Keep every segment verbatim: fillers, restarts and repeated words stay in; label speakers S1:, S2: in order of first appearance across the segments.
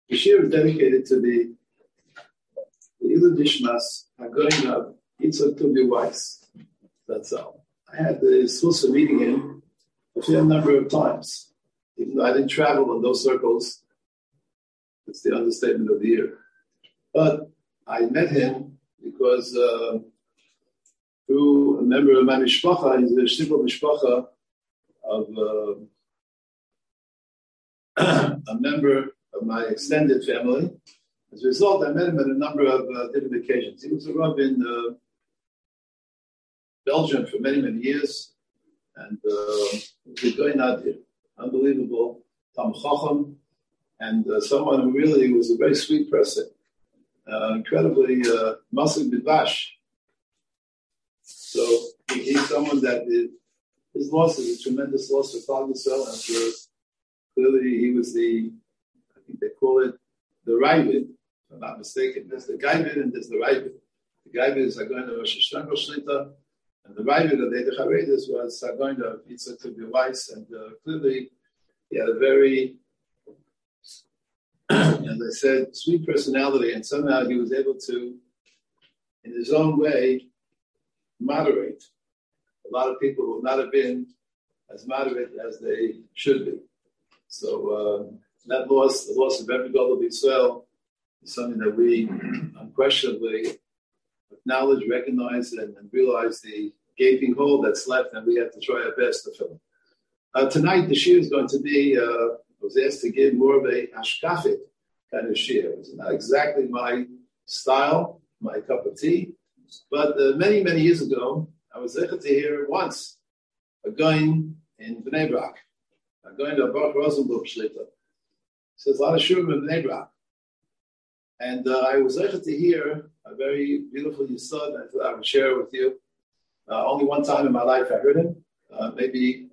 S1: The shir is dedicated to the Ilu Dishmas Hagoyin of Yitzhak Tubi Weiss. That's all. I had the Susa meeting him a fair number of times. Even though I didn't travel in those circles, it's the understatement of the year. But I met him because uh, through a member of my mishpacha, he's a shibur mishpacha of uh, a member of my extended family. As a result, I met him at a number of uh, different occasions. He was a Rav in uh, Belgium for many, many years, and uh, he was going out there. Unbelievable, Tam Chacham, and uh, someone who really was a very sweet person, uh, incredibly uh, Masik Bidvash. So he, he's someone that is, his loss is a tremendous loss for Klal Yisrael, and for, clearly he was the, I think they call it the Ravid, if I'm not mistaken. There's the Gaivid and there's the Ravid. The Gaivid is Hagoyin of Rosh Hashanah Shlita, and the Ravid of the Charedes was Hagoyin of Yitzhak Tubi Weiss, and uh, clearly he had a very, as I said, sweet personality, and somehow he was able to, in his own way, moderate a lot of people who would not have been as moderate as they should be. So uh, that loss, the loss of every Gadol B'Yisrael, is something that we unquestionably acknowledge, recognize, and, and realize the gaping hole that's left, and we have to try our best to fill it. Uh, tonight, the shir is going to be, uh, I was asked to give more of a hashkafit kind of shir. It's not exactly my style, my cup of tea, but uh, many, many years ago, I was able to hear once a Gaon in Bnei Brak, a Gaon to Baruch Rosenberg Shlita. So there's a lot of shurim in Bnei Brak. And uh, I was able to hear a very beautiful yisod, and I thought I would share it with you. Uh, only one time in my life I heard him, uh, maybe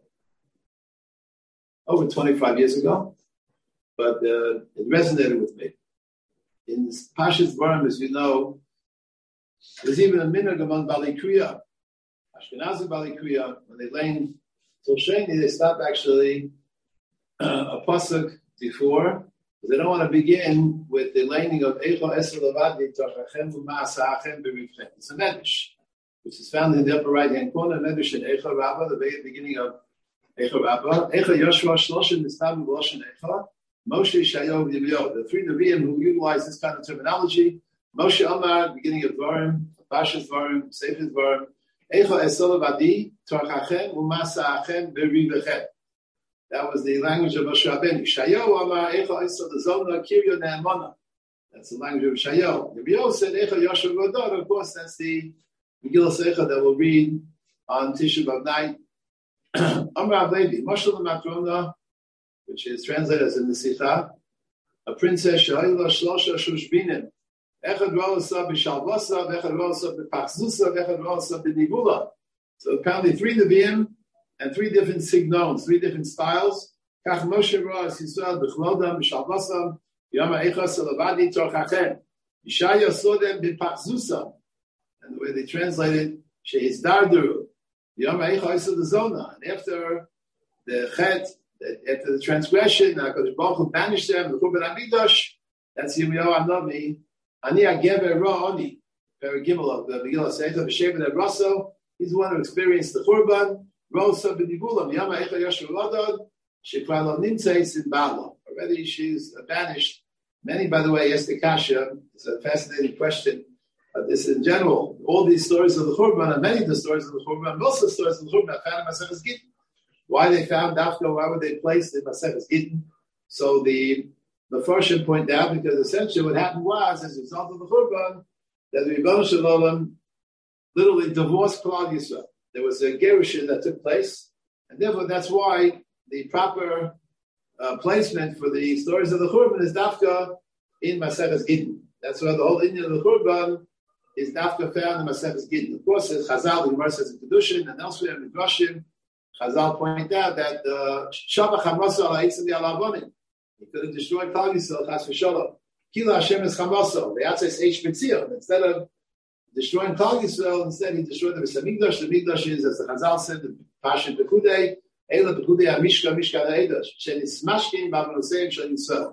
S1: over twenty-five years ago, but uh, it resonated with me. In Pashas Dvarim, as you know, there's even a minhag among Bali Kriya, Ashkenazi Bali Kriya, when they lane till Sheni, they stop actually uh, a pasuk before, because they don't want to begin with the laning of Eicha Esel Avadi Tachachem U'Ma'asachem B'Rivchem. It's a medrash, which is found in the upper right-hand corner, medrash in Eicha Rabbah, the very beginning of Eicha Rabbah. Eicha Yoshua Shloshim Nistam V'Loshen Eicha, Moshe Shayo V'Yirmiyah. The three Nevi'im who utilize this kind of terminology. Moshe Amar, beginning of Dvarim, Pashas Dvarim, Sefer Dvarim, Eicha Esel Avadi Tachachem U'Ma'asachem B'Rivchem. That was the language of Moshe Rabbeinu. Shayo Amar Eicha Esel Zona Kiryo Ne'emana. That's the language of Shayo. Yirmiyah said Eicha Yoshua V'Yirmiyah. Of course, that's the Megillah Seicha that we'll read on Tisha B'Av night. Amar Avlevi, Moshe L'Matrona, which is translated as in the Sikha, a princess Sha'ila Shlosha Shushbinim. Echad Rosa B'Shalvasa, Echad Rosa B'Pachzusa, Echad Rosa B'Nibula. So apparently three Nevi'im and three different signons, three different styles. Kach Moshe Roas Yisrael B'Chlodam B'Shalvasa, Yama Echas Elavadi Torchachem. Yishaya Sodem B'Pachzusa. And the way they translate it, She'is Dardaru. Yama Eicha Isa the Zona. And after the Chet, after the transgression, HaKadosh Baruch Hu banished them, the Churban HaMikdash, that's Yirmiyahu Hanavi. Ani Agever Ra'ani, Perek Gimel of the Megillah Seicha, B'Shevet Ed Rasso. He's the one who experienced the Churban. Rosa B'Nibulam, Yama Eicha Yashua Ladad, Shekvar Lo Nimtzeis in Bala. Already she's banished. Many, by the way, asked the Kasha. It's a fascinating question. Uh, this in general, all these stories of the Churban, and many of the stories of the Churban, most of the stories of the Churban, found in Masechus Gittin. Why they found Dafka, why were they placed in Masechus Gittin? So the the Farshim point out, because essentially what happened was, as a result of the Churban, that the Rebbeinu Shalom literally divorced Klal Yisrael. There was a gerushin that took place, and therefore that's why the proper uh, placement for the stories of the Churban is Dafka in Masechus Gittin. That's why the whole Indian of the Churban is Dafka found in Masechus Gittin. Of course, as Chazal, the Gemara says in Kedushin, and elsewhere in Midrashim, Chazal point out that Shavach Hamasa ala Eitzim Yalavonim. He could have destroyed Klal Yisrael, Chas v'Shalom. Kila Hashem is Chamaso. The outside is Eish Mitziyah. Instead of destroying Klal Yisrael, instead he destroyed the Beis Hamikdash. The Mikdash is, as the Chazal said, the Pashin Pekudei, Eila Pekudei HaMishka, Mishka HaEidash, Shenis Mashkin, Bavanoseim, Shal Yisrael.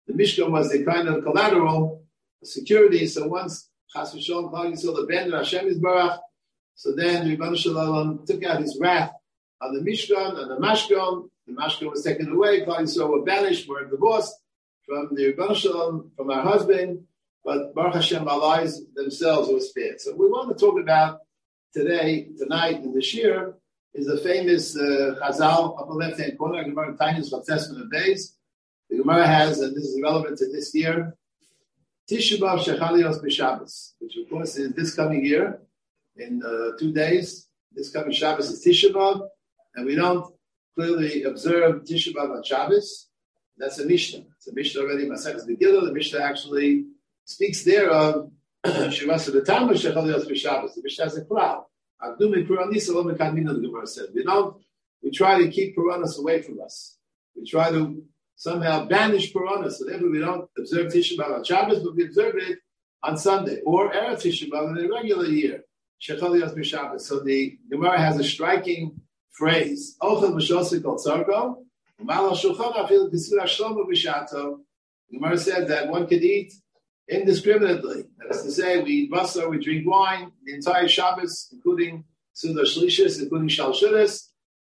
S1: the Mishkan was the kind of collateral security. So once Chas v'Shalom Klal Yisrael abandoned Hashem Yisbarach, so then Rebbeinu Shalom took out his wrath on the Mishkan and the Mashkan. The Mashkan was taken away. Klal Yisrael were banished, were divorced from the Rebbeinu Shalom, from our husband. But Baruch Hashem, our lives themselves were spared. So we want to talk about today, tonight, in the Shir, is the famous uh, Chazal, upper left-hand corner, Gemara Tainis Vatzesman of Days. The Gemara has, and this is relevant to this year, Tisha B'Av Shechalios B'Shabbos, which of course is this coming year, in uh, two days. This coming Shabbos is Tisha B'Av, and we don't clearly observe Tisha B'Av on Shabbos. That's a Mishnah. It's a Mishnah already, Maseches Megillah. The Mishnah actually speaks there of Shivasa B'Tamah Shechalios B'Shabbos. The Mishnah has a cloud. Agdumi Puranisa Lo Mekadmina, the Gemara said. We don't, we try to keep Puranas away from us. We try to somehow banish Puranas, so therefore we don't observe Tisha B'Av on Shabbos, but we observe it on Sunday, or Erev Tisha B'Av in a regular year. Shechalios B'Shabbos. So the Gemara has a striking phrase. Ochel B'Shosik Al Tzarko, U'mal Al Shulchan Afil Kisur HaShlomo B'Shato. The Gemara said that one could eat indiscriminately. That is to say, we eat basar, we drink wine, the entire Shabbos, including Suda Shlishis, including Shalshudas.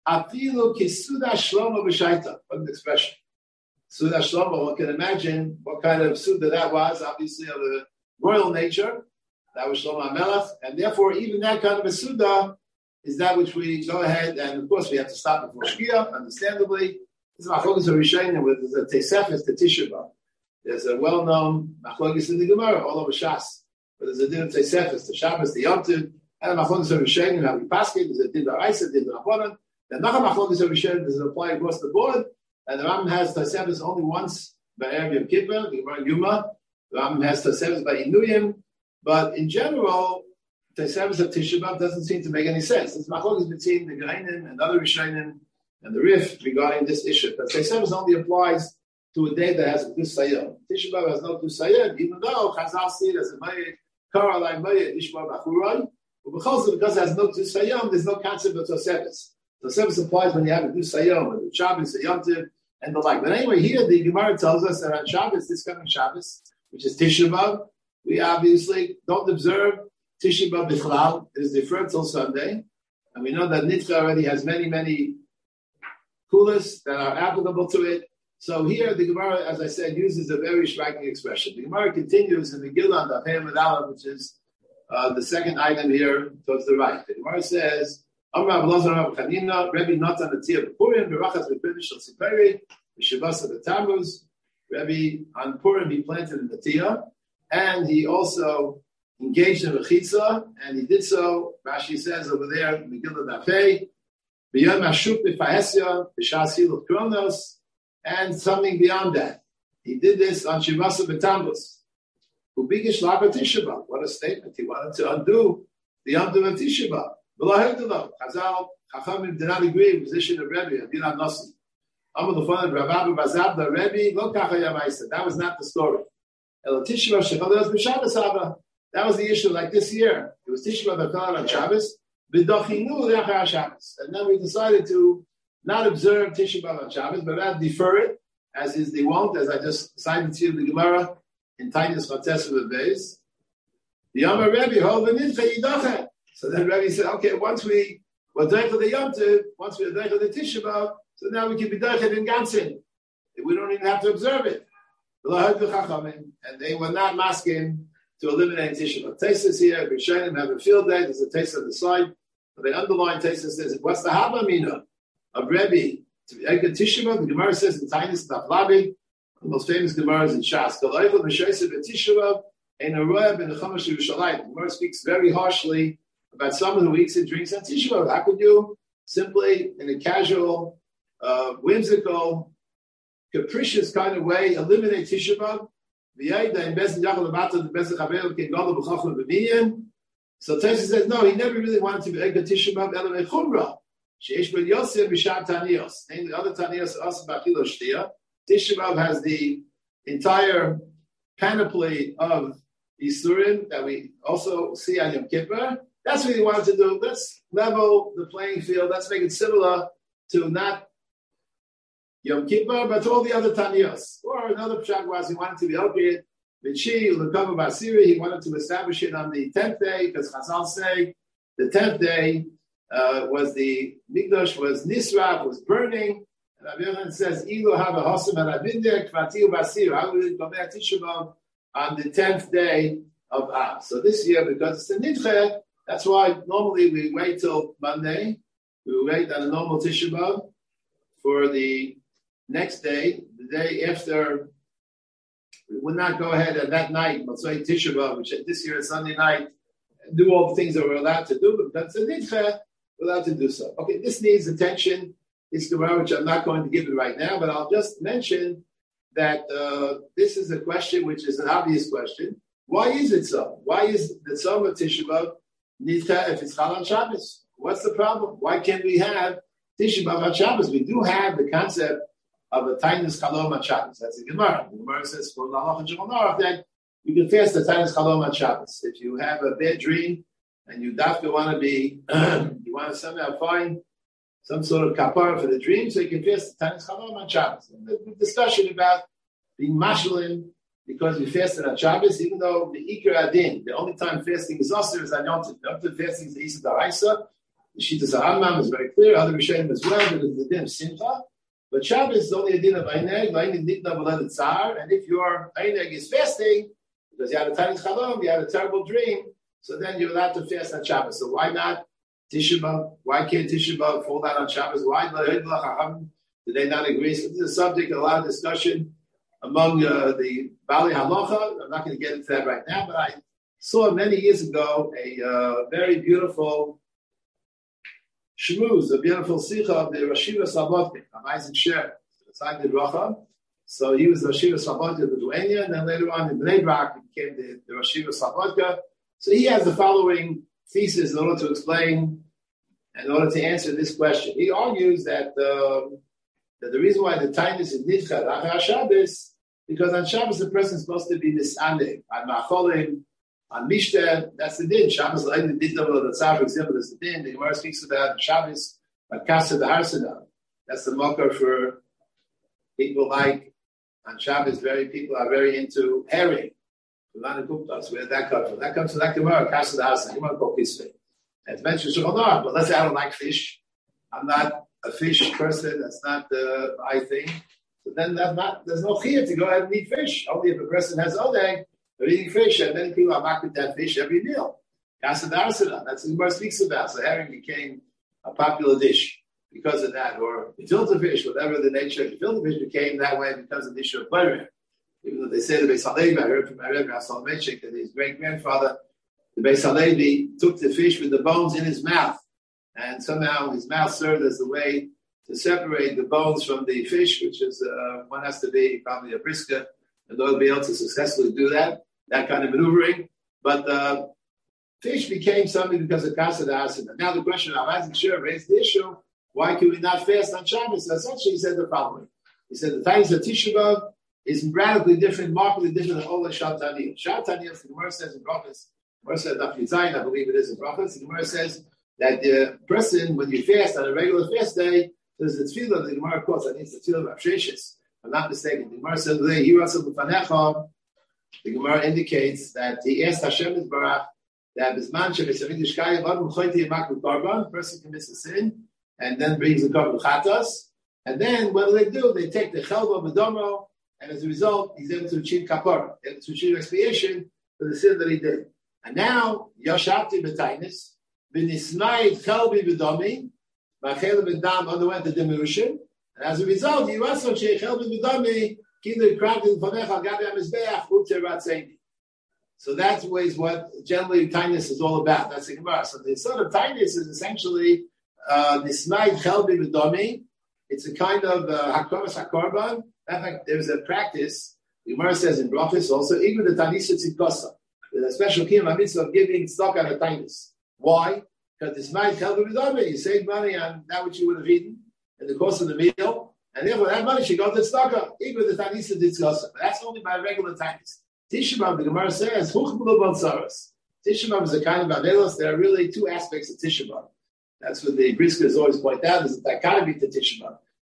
S1: Afilu Kisuda Shlomo B'Shaita. What an expression. Suda Shlomo, one can imagine what kind of Suda that was, obviously of a royal nature. That was Shlomo HaMelech. And therefore, even that kind of a Suda is that which we go ahead, and of course we have to stop before Shkia, understandably. This is Machlokes of Rishonim, where there's a Tesefes, the Tisha B'Av. There's a well-known Machlokes in the Gemara, all over Shas. But there's a din of Tesefes, the Shabbos, the Yom Tov, and the Machlokes of Rishonim, how we pass it. There's a din of Isa, din of Rabbanan. Then another Machlokes of Rishonim does apply across the board. And the Rambam has Tesefes only once by Erev Yom Kippur, the Gemara Yuma. The Rambam has Tesefes by Inuyim. But in general, Tesefes of Tisha B'Av doesn't seem to make any sense. There's Machlokes between the Gereinim and other Rishonim and the Rif regarding this issue. But Tesefes only applies to a day that has a Dus Sayom. Tisha B'Av has no Dus Sayom, even though Chazal see it as a Mayed, Kara Lai Mayed, Ishma B'Achurai. But because it has no Dus Sayom, there's no concept of Tesefes. Tesefes applies when you have a Dus Sayom, and the Shabbos, a Yom Tov, and the like. But anyway, here the Gemara tells us that on Shabbos, this coming Shabbos, which is Tisha B'Av, we obviously don't observe Tisha B'Av B'Chlal. It is deferred till Sunday. And we know that Nitcha already has many, many kulas that are applicable to it. So here the Gemara, as I said, uses a very striking expression. The Gemara continues in the Gillah, the Pei Medallah, which is uh, the second item here towards the right. The Gemara says, Amar Abelazar Rav Chanina, Rebbe Natan Atziyah B'Purim, Berachas B'Pinish Shal Siperi, B'Shavasa B'Tammuz. Rebbe, on Purim, he planted in the Tiyah, and he also engaged in Rechitza, and he did so, Rashi says over there, in the Gillah Dafei, B'Yom Hashuk B'Fahesya, B'Shas Hilot Kronos, and something beyond that. He did this on Shivasa B'Tammuz. Ubigish Lava Tisha B'Av. What a statement. He wanted to undo the undo of Tisha B'Av. Chazal, Chachamim did not agree with the position of Rebbe, Abinah Nossi. Amar Lefanav Rav Bazab, the Rebbe, Lo Kacha Yamaisa. That was not the story. El Tisha B'Av Shechal B'Shabbos Haba. That was the issue, like this year. It was Tisha B'Av B'Chal on Shabbos, B'Dochinu L'Achar Shabbos. And then we decided to not observe Tisha B'Av on Shabbos, but rather defer it, as is the wont, as I just cited to you in the Gemara, in Tainis Vatzesman of Beis. The Yom Rebbe, Hol V'Nidcha Yidachet. So then Rebbe said, okay, once we were deichel the Yom Tov, once we were deichel the Tisha B'Av, so now we can be deichel in Gansin. We don't even have to observe it. And they were not masking to eliminate Tisha B'Av. Tesis here, Rishonim have a field day, there's a Tesis on the side, but the underlying Tesis says, what's the Habamina of Rebbe? To be Eka Tisha B'Av, the Gemara says in Tainis Taflabi, the most famous Gemaras in Shas, and a Reb in the Chumash Yerushalayim. The Gemara speaks very harshly about someone who eats and drinks on Tisha B'Av. How could you simply, in a casual, uh, whimsical, capricious kind of way, eliminate Tisha B'Av? So Tesha says, no, he never really wanted to be Eka Tisha B'Av, Elamei Chumrah. Namely, other Taniyos also Bachilo Shtia. Tisha B'Av has the entire panoply of Isurim that we also see on Yom Kippur. That's what he wanted to do. Let's level the playing field. Let's make it similar to not Yom Kippur, but to all the other Taniyos. Or Or another pshat was he wanted to be okay. He wanted to establish it on the tenth day, because Chazal say the tenth day uh, was the Mikdash was Nisra, was burning. And Rabbi Yochanan says, "Ilu have a hosam and abindek kvatiu basir." How will it go back Tisha B'av on the tenth day of Av? So this year, because it's a nidche, that's why normally we wait till Monday. We wait on a normal Tisha B'av for the next day, the day after. We would not go ahead at that night, Motzei Tisha B'av, which this year is Sunday night, and do all the things that we're allowed to do, but that's a nidche, we're allowed to do so. Okay, this needs attention. It's Gemara, which I'm not going to give it right now, but I'll just mention that uh, this is a question which is an obvious question. Why is it so? Why is the Tzom of Tisha B'av nidche if it's Chal on Shabbos? What's the problem? Why can't we have Tisha B'av on Shabbos? We do have the concept of a Tainus Chalom on Shabbos. That's the Gemara. The Gemara says for Lalach and Shulchan Aruch that you can fast the Tainus Chalom on Shabbos. If you have a bad dream and you dafka want to be, you want to somehow find some sort of kapara for the dream, so you can fast the Tainus Chalom on Shabbos. And the, the discussion about being mashalim because you fasted on Shabbos, even though the Iker Adin, the only time fasting is Asr is on Yom Tov. Yom Tov fasting is the Isa D'Oraisa. The Shittas HaRambam is very clear. Other Rishonim as well, because it's the din of Simcha. But Shabbos is only a din of Eineg, and if your Eineg is fasting, because you had a Tainus Chalom, you had a terrible dream, so then you're allowed to fast on Shabbos. So why not Tisha B'av? Why can't Tisha B'av fall down on Shabbos? Why did they not agree? So this is a subject of a lot of discussion among uh, the Bali Halacha. I'm not going to get into that right now, but I saw many years ago a uh, very beautiful Shmuz, a beautiful Sikha of the Rashiva Slobodka, Isaac Sher, the Bracha. So he was the Rashiva Slobodka of the Duenya, and then later on in Bnei Brak, he became the, the Rashiva Slobodka. So he has the following thesis in order to explain, in order to answer this question. He argues that, uh, that the reason why the Tainus is Nidcha, Achar Shabbos, because on Shabbos the person is supposed to be Nis'aneh, on Ma'acholim, on Mishta, that's the din. Shabbos, like the din of the Tzar, for example, is the din. The Gemara speaks about Shabbos, but Kasa the Harsada. That's the mocker for people like, on Shabbos, very people are very into herring. Where did that come from? That comes from that Gemara, Kasa the Harsada. You want to call Kisvei. And it's mentioned Shulchan Aruch, but let's say I don't like fish. I'm not a fish person. That's not the my thing. So then that's not, there's no chiyah to go ahead and eat fish. Only if a person has odeg, they're eating fish, and many people are back with that fish every meal. Kasa darsana, that's what the Gemara speaks about. So herring became a popular dish because of that, or gefilte fish, whatever the nature of gefilte fish became that way because of the issue of pleasure. Even though they say the Beis Halevi, I heard from my Rebbe Soloveitchik that his great grandfather, the Beis Halevi, took the fish with the bones in his mouth, and somehow his mouth served as the way to separate the bones from the fish, which is uh, one has to be probably a brisker in order to be able to successfully do that, that kind of maneuvering. But uh, fish became something because of Kasa Asana. Now the question of Isaac Sher raised the issue, why can we not fast on Shabbos? So essentially he said the following. He said the times of Tisha B'av is radically different, markedly different than all the Shat Taniyah. Shat Taniyah, the Gemara says in Prophets, the Gemara says, Daf Yitzayin, I believe it is in Prophets, the Gemara says that the person, when you fast on a regular fast day, there's the tefillah, the Gemara quotes, I think it's the tefillah of Avsheshis. I'm not mistaken. The Gemara says, the Gemara indicates that he asked Hashem Yisbarach that the person commits a sin and then brings the korban chatas, and then what do they do? They take the chelva b'domo, and as a result, he's able to achieve kapara, able to achieve expiation for the sin that he did. And now, Yashati b'tainis, v'nismayit chelbi b'domi, v'achel b'dam underwent the diminution, and as a result, you also say chelbi b'domi, kinder krantin fanecha gabi amizbeach uter ratzeni. So that is what generally kindness is all about. That's the Gemara. So the sort of kindness is essentially nismayit chelbi b'domi. It's a kind of hakoros hakorban. In fact, there's a practice. The Gemara says in Brachos also, even the tanisa tzidkosa. There's a special kiyum mitzvah of giving stock on a kindness. Why? Because nismayit chelbi b'domi. You save money on that which you would have eaten in the course of the meal, and therefore that money should go to tzedakah, even the tanisa tzidkosa. But that's only by regular kindness. Tisha B'av, the Gemara says, Huchbulu B'Tzaros. Tisha B'av is a kind of Avelos. There are really two aspects of Tisha B'av. That's what the Briskers always point out, is a dichotomy to Tisha B'av.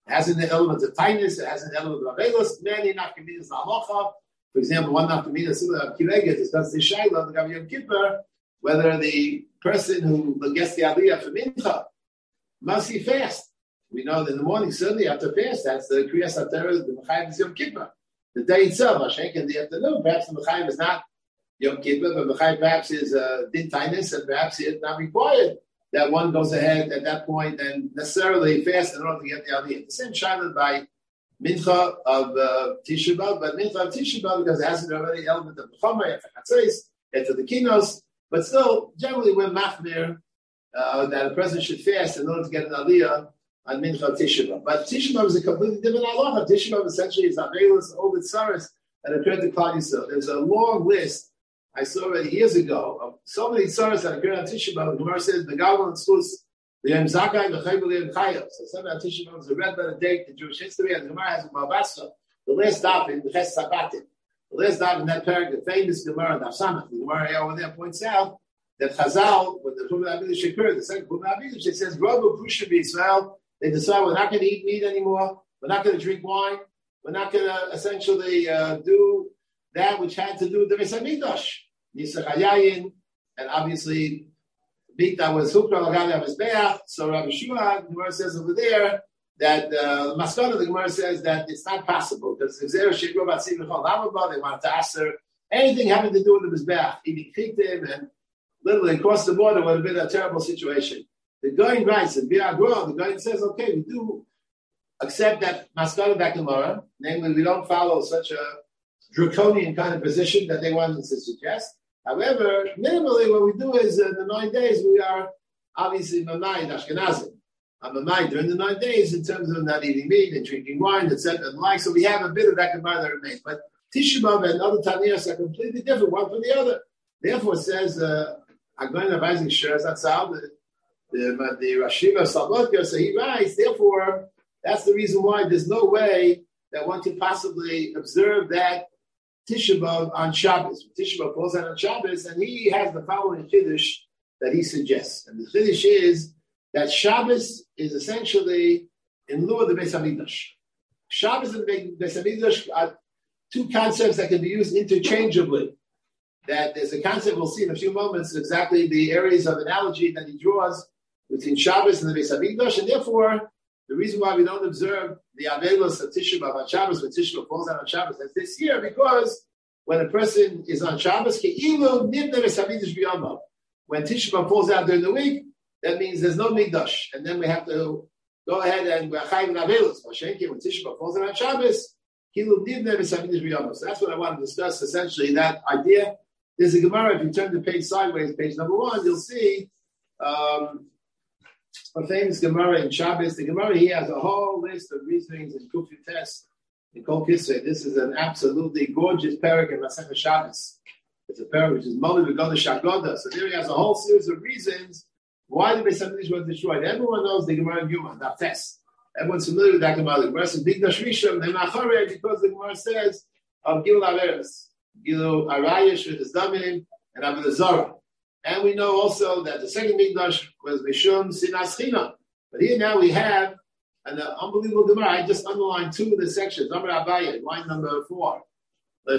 S1: It has an element of tightness. It has an element of avelos. Many nafkaminas halacha. For example, one nafkamina similar to Kiveget discusses the Shaila, the Gabi Yom Kippur, whether the person who gets the aliyah for mincha must he fast. We know that in the morning, certainly you have to fast. That's the Kriyas HaTorah, the Mechayim is Yom Kippur. The day itself, Hashank in the afternoon, perhaps the Mechayim is not Yom Kippur, but Mechayim perhaps is uh, din tainus, and perhaps it's not required that one goes ahead at that point and necessarily fast in order to get the aliyah. The same Shaila by mincha of uh, Tisha B'Av, but mincha of Tisha B'Av because it has an already element of B'chama, after Chatzos, after the Kinos, but still, generally we're machmir uh, that a person should fast in order to get an aliyah on mincha of Tisha B'Av. But Tisha B'Av is a completely different halacha. Tisha B'Av essentially is avelos, all the tsaros that occurred to Klal Yisrael. There's a long list I saw already years ago of so many tsaros that occurred on Tisha B'Av. The Gemara says the Gaval and Tzfus, the Yom Zakai, the Chayv, the Yom Chayav. So something on Tisha B'Av is a red letter date in Jewish history, and the Gemara has a Babasra, the last daf in the Ches Sabatim. The last daf in that paragraph, the famous Gemara, Daf Samach, the Gemara over there points out that Chazal, when the Chumah Abidish occurred, the second Chumah Abidish, it says, Rabu Kusha B'Yisrael, they decide we're not going to eat meat anymore, we're not going to drink wine, we're not going to essentially uh, do that which had to do with the Beis HaMikdash, Nisach HaYayin, and obviously meat that was Hukra L'Gani HaMizbeach. So Rabbi Shua, the Gemara says over there, that uh, Maskana, the Gemara says that it's not possible, because if Zera Shekro Batsi V'chol Lamabah, they want to ask her anything having to do with the Mizbeach, eating Chitim, and literally across the border would have been a terrible situation. The Goyin writes, and Bi'agro, the Goyin says, okay, we do accept that Maskana Bakamara, namely we don't follow such a draconian kind of position that they wanted to suggest. However, minimally what we do is in the nine days we are obviously Mamayid Ashkenazim. I'm Mamayid during the nine days in terms of not eating meat and drinking wine, et cetera and like. So we have a bit of that Gemara that remains. But Tisha B'Av and other Taniyas are completely different, one from the other. Therefore, it says, uh, I'm going to advise shares that's how the the, the Rashiva Salotker, so he writes, therefore, that's the reason why there's no way that one can possibly observe that Tisha B'Av on Shabbos. Tisha B'Av falls out on Shabbos, and he has the following Chiddush that he suggests. And the Chiddush is that Shabbos is essentially in lieu of the Beis HaMikdash. Shabbos and the Beis HaMikdash are two concepts that can be used interchangeably. That there's a concept we'll see in a few moments, exactly the areas of analogy that he draws between Shabbos and the Beis HaMikdash, and therefore, the reason why we don't observe the Avelos of Tisha B'Av on Shabbos, when Tisha B'Av falls out on Shabbos, that's this year, because when a person is on Shabbos, Ke'ilu Nibna Beis HaMikdash B'Yamav. When Tisha B'Av falls out during the week, that means there's no Mikdash, and then we have to go ahead and we're Chayim Avelos. When Tisha B'Av falls out on Shabbos, Ke'ilu Nibna Beis HaMikdash B'Yamav. So that's what I want to discuss, essentially, that idea. There's a Gemara, if you turn the page sideways, page number one, you'll see um, a famous Gemara in Shabbos. The Gemara here has a whole list of reasonings and Kufi tests in Kol Kisvei. This is an absolutely gorgeous parak in Masechah Shabbos. It's a parak which is Moli V'Goda Shagoda. So there he has a whole series of reasons why the Beis HaMikdash was destroyed. Everyone knows the Gemara in Yuma, that test. Everyone's familiar with that Gemara. The Gemara says, Bigdash Rishon, they're not Chorei, because the Gemara says of Gil Averis. Gilu Arayish with his Damim and Avodah Zarah. And we know also that the second Mikdash was Mishum Sinas China. But here now we have an uh, unbelievable Gemara. I just underlined two of the sections. Amar Abaye, line number four. The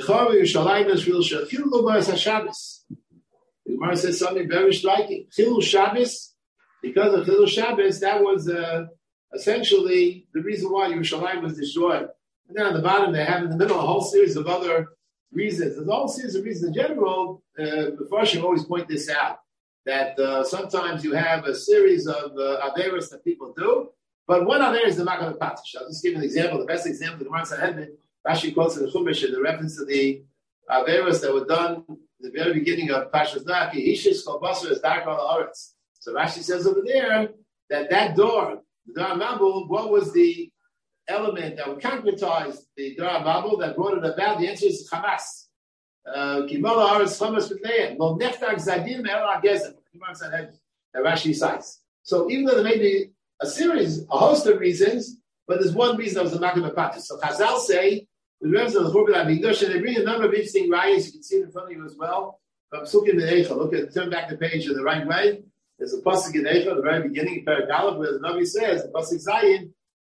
S1: Gemara says something very striking. Chilul Shabbos, because of Chilul Shabbos, that was uh, essentially the reason why Yerushalayim was destroyed. And then on the bottom, they have in the middle a whole series of other reasons. There's a whole series of reasons in general. Uh, the Farshim always point this out, that uh, sometimes you have a series of uh, Averis that people do, but one Aver is the Makam Patish. I'll just give you an example. The best example, the Gemara Sanhedrin, Rashi quotes in the Chumash, in the reference to the Averis that were done at the very beginning of Pashas Naki, Ishis Kolbasar is Dark on the Aretz. So Rashi says over there that that door, the Dar Mabul, what was the element that would concretize the Dara Babel that brought it about? The answer is Hamas. Kimala Aretz Hamas B'Tneim. Lo Neftak Zadim El Agezem. That Rashi cites. So even though there may be a series, a host of reasons, but there's one reason that was the Makam Apatis. So Chazal say, with reference to the Churban HaMikdash, and they bring a number of interesting rayas. You can see it in front of you as well. From Psukim in Eicha. Look at, turn back the page in the right way. There's a pasuk in Eicha, the very beginning, in Perek Aleph, where the Navi says, the pasuk Zayin,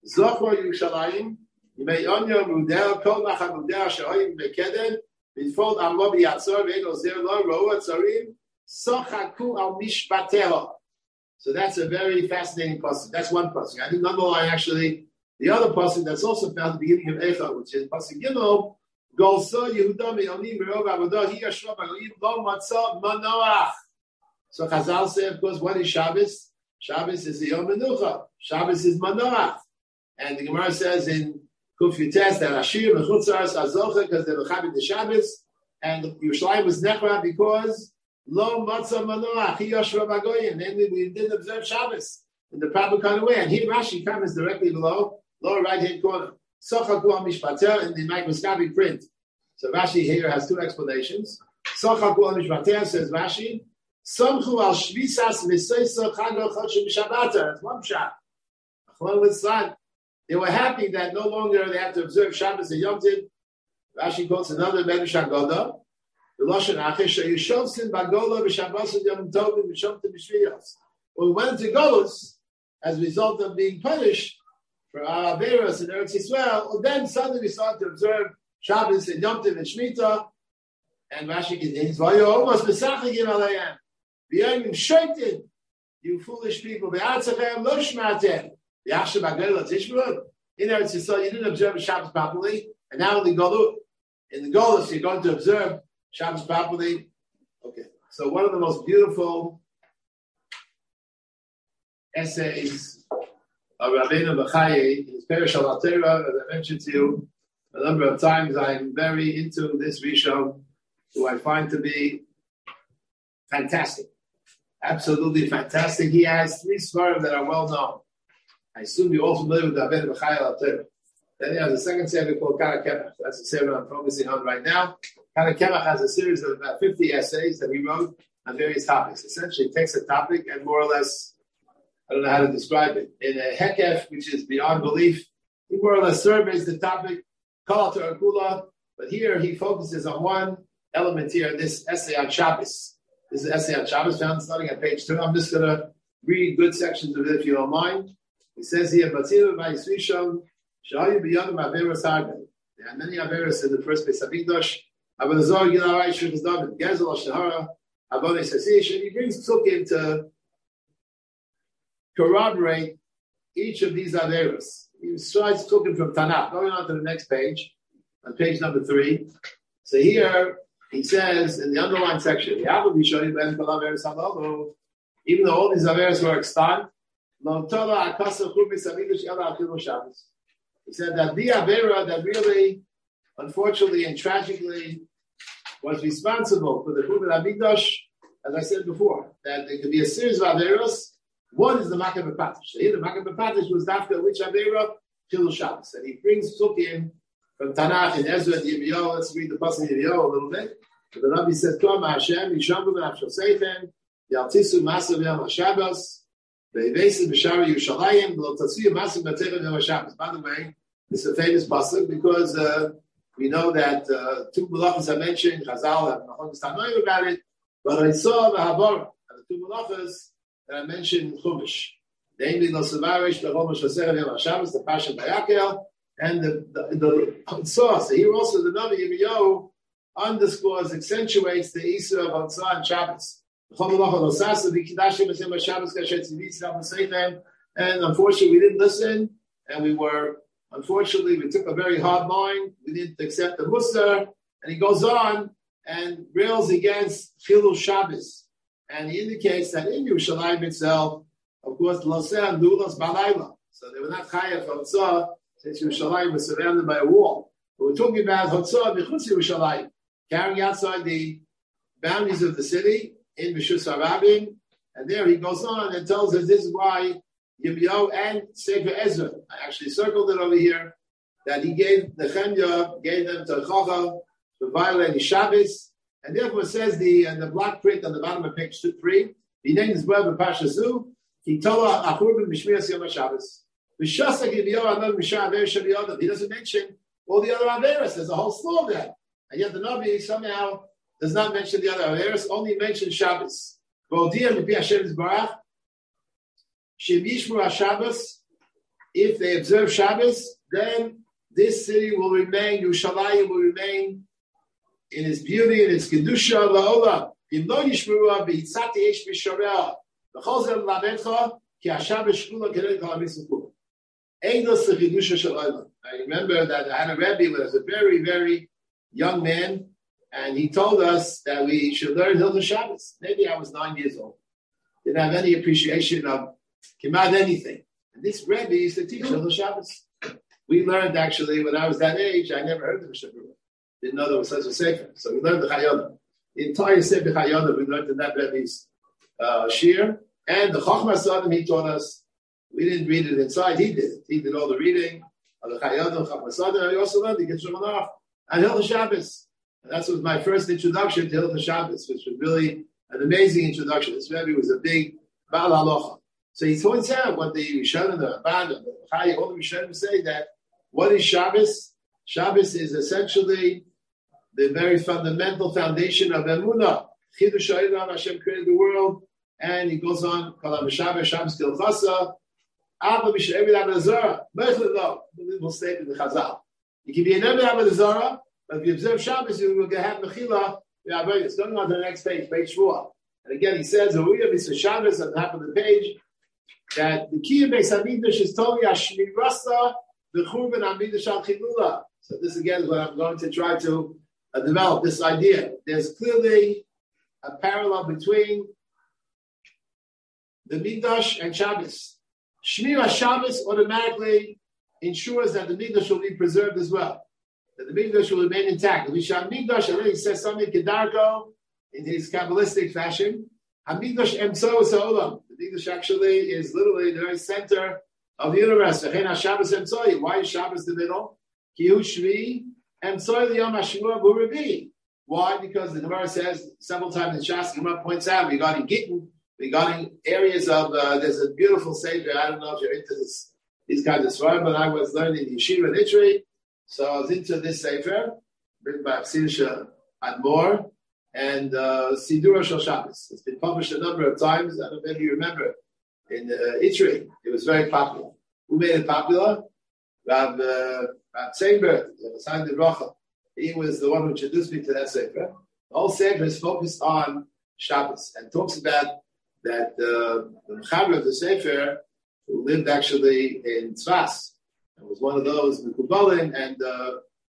S1: Zochor Yerushalayim, Yimei Onyo Mudel, Kol Macha Mudel, Shehoyim Bekeden, B'Fold Amo B'Yatzor, Ve'eno Zer Lo, Ro'u Atzorim, Sochaku Al Mishpateho. So that's a very fascinating pasuk. That's one pasuk. I think number one actually, the other pasuk that's also found at the beginning of Eicha, which is pasuk Gimel, Golso Yehuda Me'onim Merov Avodah Hi Yashua B'Goyim Lo Matzah Manoach. So Chazal say, of course, what is Shabbos? Shabbos is the Yom Menucha. Shabbos is Manoach. And the Gemara says in Kuf Yutes that Ashir Mechutzaras Azocha because they're Mechabit the Shabbos, and Yerushalayim was Nechra because Lo Matzah Manoach Hi Yashua B'Goyim. Namely, we didn't observe Shabbos in the proper kind of way. And here Rashi comes directly below, lower right hand corner. Sochaku Al Mishpater in the microscopic print. So Rashi here has two explanations. Sochaku Al Mishpater says Rashi, Somchu Al Shvisas Misoisa Chagol Chodshim Shabbatar. That's one shot. They were happy that no longer they have to observe Shabbos and Yom Tov. Rashi quotes another Medrash Haggadah. The Lashon Achish Yishovsin Bagola B'Shabbos and Yom Tov B'Shomtim B'Shviyos. When we went to Golus, as a result of being punished for our Averos in Eretz Yisrael, well, then suddenly we started to observe Shabbos and Yom Tov and Shemitah. And Rashi continues, "Well, you're almost Besachigim Alayim. V'yayim Shaitin, you foolish people. V'atzachem Lo Shmatem. V'yachshav Bagola Tishbud. In Eretz Yisrael, you didn't observe Shabbos properly, and now in the Golus, in the Golus, you're going to observe Shabbos properly." Okay, so one of the most beautiful essays of Rabbeinu Bachai is Perush Al Torah, as I mentioned to you a number of times. I'm very into this Rishon, who I find to be fantastic, absolutely fantastic. He has three svarim that are well known. I assume you're all familiar with Rabbeinu Bachai Al Torah. Then he has a second sefer called Kara Kemach. That's the sefer I'm focusing on right now. Kara Kemach has a series of about fifty essays that he wrote on various topics. Essentially, he takes a topic and more or less, I don't know how to describe it, in a hekef, which is beyond belief, he more or less surveys the topic, Kol Torah Kula, but here he focuses on one element here in this essay on Shabbos. This is an essay on Shabbos, found starting at page two. I'm just going to read good sections of it if you don't mind. He says here, Batzil Vayisvishon, Shayu B'Yadam Averos Hargay. There are many Averos in the first Beis Hamikdash. Avodazor Gilarai Shuvas David, Gezel Shahara, Avodah Sasisha. He brings psukim to corroborate each of these Averos. He starts talking from Tanakh. Going on to the next page, on page number three. So here, he says, in the underlined section, even though all these Averos were extant, he said that the Avera that really, unfortunately and tragically, was responsible for the Churban Hamikdash, as I said before, that there could be a series of Averos. One is the Makkah B'Patish. Here, the Makkah B'Patish was after which Avera? Chilul Shabbos. And he brings Psukim from Tanakh and Ezra and Yirmiyahu. Let's read the pasuk in Yirmiyahu a little bit. The Rabbi says, Kol Hashem, Yishambu B'Nafshel Seifem, Yaltisu Masav Yom HaShabbos, Ve'evesim B'Shari Yerushalayim, V'lo Tatsuyu Masav B'Techem Yom HaShabbos. By the way, this is a famous pasuk because uh, we know that uh, two malachas are mentioned, Chazal and Nachon Stanoim about it, but I saw the Haborah, and the two malachas that I mentioned in Chumash, namely the Savarish, the Chomash Haserev Yom HaShabbos, the Pasha Bayakel, and the the, the source. So here also the Navi Yirmiyahu underscores, accentuates the Isra of Hatzah and Shabbos. And unfortunately, we didn't listen, and we were, unfortunately, we took a very hard line. We didn't accept the Musar, and he goes on and rails against Chilul Shabbos. And he indicates that in Yerushalayim itself, of course, Loseh and Dulas Balayla. So they were not Chayav Hotzah, since Yerushalayim was surrounded by a wall. But we're talking about Hotzah B'chutz Yerushalayim, carrying outside the boundaries of the city in Mishus HaRabim. And there he goes on and tells us this is why Yirmiyahu and Sefer Ezra, I actually circled it over here, that he gave Nehemiah, gave them to Chacham for violating Shabbos. And therefore says the uh, the block print on the bottom of page two, three, he named his brother Pasha Zu, he told Achurban Mishmiras Yom HaShabbos. He doesn't mention all the other Averos. There's a whole slew of them. And yet the Nabi somehow does not mention the other Averos, only mentions Shabbos. V'odiyah Mipi Hashem Yisbarach, Shem Yishmur HaShabbos, if they observe Shabbos, then this city will remain, Yerushalayim will remain in its beauty and its kedusha la'olam. If lo yishmeruah b'itzati eish b'shoreah, v'chol zeh l'lamecha, ki ha-Shabbos shkula k'nei kol ha-mitzvah kula. Eidos l'chidusha shel olam. I remember that I had a Rebbe when I was a very, very young man, and he told us that we should learn Hilchos Shabbos. Maybe I was nine years old. Didn't have any appreciation of Kimat anything. And this Rebbe used to teach Hilchos Shabbos. We learned actually when I was that age, I never heard of the Shabbat. Didn't know there was such a sefer. So we learned the Chayyana. The entire sefer Chayyana we learned in that Rebbe's uh, shir. And the Chochmah Sadim he taught us. We didn't read it inside. He did it. He did all the reading of the Chayyana, Chochmah Sadim. I also learned the Geshur Manaf and Hilchos Shabbos. And that was my first introduction to Hilchos Shabbos, which was really an amazing introduction. This Rebbe was a big Baal Halacha. So he points out what the Rishonim, the Ramban, the Chai, all the Rishonim say that what is Shabbos? Shabbos is essentially the very fundamental foundation of Emunah. Chidush Ha'olam, Hashem created the world, and he goes on, Kol HaMeshabeh Shabbos Kilchasa, Abba B'She'evid Avodah Zarah, Mechel Lo, the little statement in the Chazal. You can be an Evid Avodah Zarah, but if you observe Shabbos, you will have Mechila. It's going on to the next page, page four. And again, he says, Aruya Mitzvah Shabbos at the top of the page, that the key of Beis HaMikdash is Toli HaShmirasa B'churban HaMikdash Al-Chilula. So this again is what I'm going to try to uh, develop, this idea. There's clearly a parallel between the Mikdash and Shabbos. Shmir HaShabbos automatically ensures that the Mikdash will be preserved as well, that the Mikdash will remain intact. The Misham Mikdash already says something Kedarko in his Kabbalistic fashion. HaMikdash Emso Sa'olam. The Mikdash actually is literally the very center of the universe. Why is Shabbos the middle? Kihu Shvi Emsoy Liyom HaShemua B'Revi. Why? Because the Gemara says several times in Shas, the Gemara points out regarding Gittin, regarding areas of, uh, there's a beautiful sefer. I don't know if you're into this, these kinds of svarim, but I was learning in Yeshiva and Itri. So I was into this sefer, written by Chassidisha Admor, and uh, Sidura Shel Shabbos. It's been published a number of times. I don't know if you remember. In uh, Itri, it was very popular. Who made it popular? Rav, uh, Rav Tzeinberg, Chaim Devracha. He was the one who introduced me to that sefer. The whole sefer is focused on Shabbos and talks about that uh, the Mechaber of the sefer, who lived actually in Tzfas, and was one of those Mekubalim, and uh,